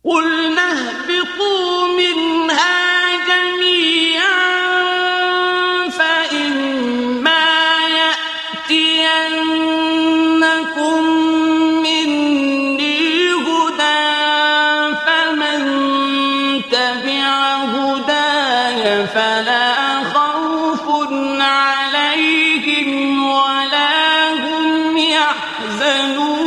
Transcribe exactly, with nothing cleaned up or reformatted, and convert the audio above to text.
قُلْنَا اهْبِطُوا مِنْهَا جَمِيعًا فَإِمَّا يَأْتِيَنَّكُم مِّنِّي هُدًى فَمَن تَبِعَ هُدَايَ فَلَا خَوْفٌ عَلَيْهِمْ وَلَا هُمْ يَحْزَنُونَ